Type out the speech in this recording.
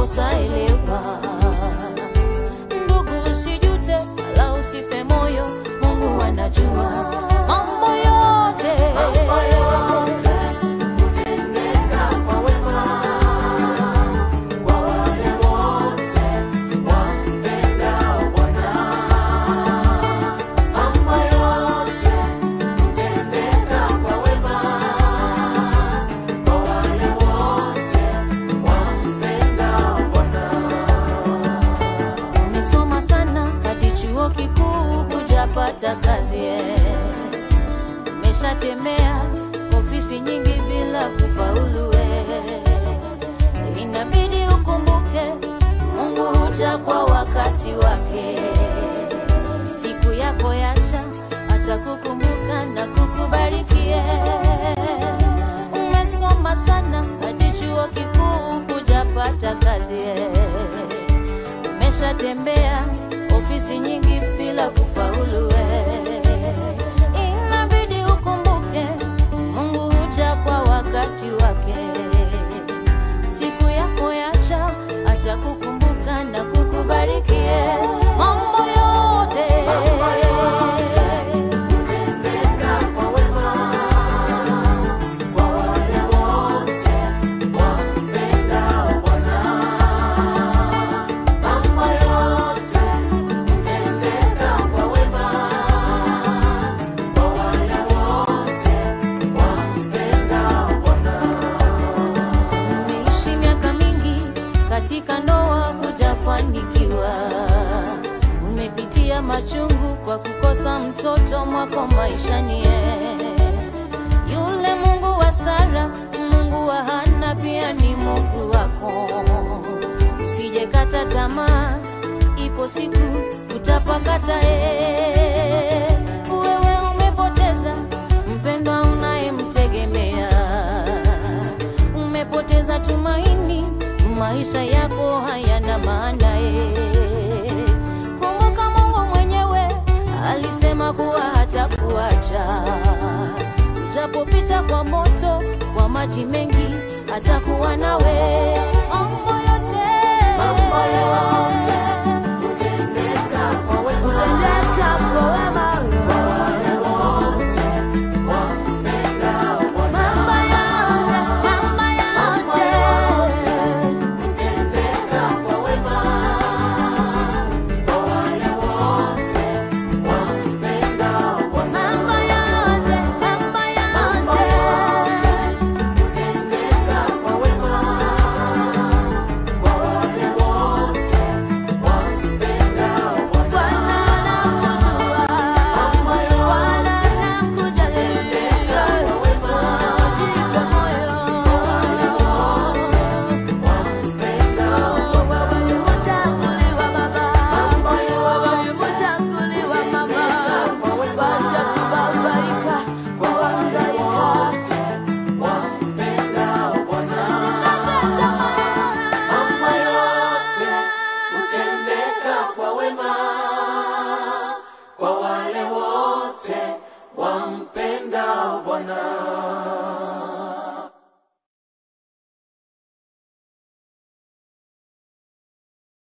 umekosa elewa. Ndugu usijute wala usife moyo, Mungu anajua mambo yote. Hutendeka kwa wema kwa wale wote wampendao Bwana. Mambo yote hutendeka kwa wema kwa wale wote wampendao Bwana. Umesoma sana hadi chuo kikuu hujapata kazi, umeshatembea ofisi nyingi bila kufaulu, inabidi ukumbuke Mungu huja kwa wakati wake. Siku yako yacha atakukumbuka na kukubarikie. Umesoma sana hadi chuo kikuu hujapata kazi, umeshatembea ofisi nyingi bila kufaulu, inabidi ukumbuke Mungu huja kwa wakati wake. Siku yako yacha atakukumbuka na kukubarikie. Mambo yote hutendeka kwa wema kwa wale wote wampendao Bwana. Mambo yote hutendeka kwa wema kwa wale wote wampendao Bwana. umeishi miaka mingi katika ndoa hujafanikiwa, umepitia machungu kwa kukosa mtoto mwako maishani. Yule Mungu wa Sara, Mungu wa Hana pia ni Mungu wako. Usijekata tamaa, ipo siku utapakata. Wewe umepoteza mpendwa unayemtegemea, umepoteza tumaini, maisha yako hayana maana. Kumbuka Mungu mwenyewe alisema kuwa hatakuacha. Japopita kwa moto, kwa maji mengi, atakuwa nawe.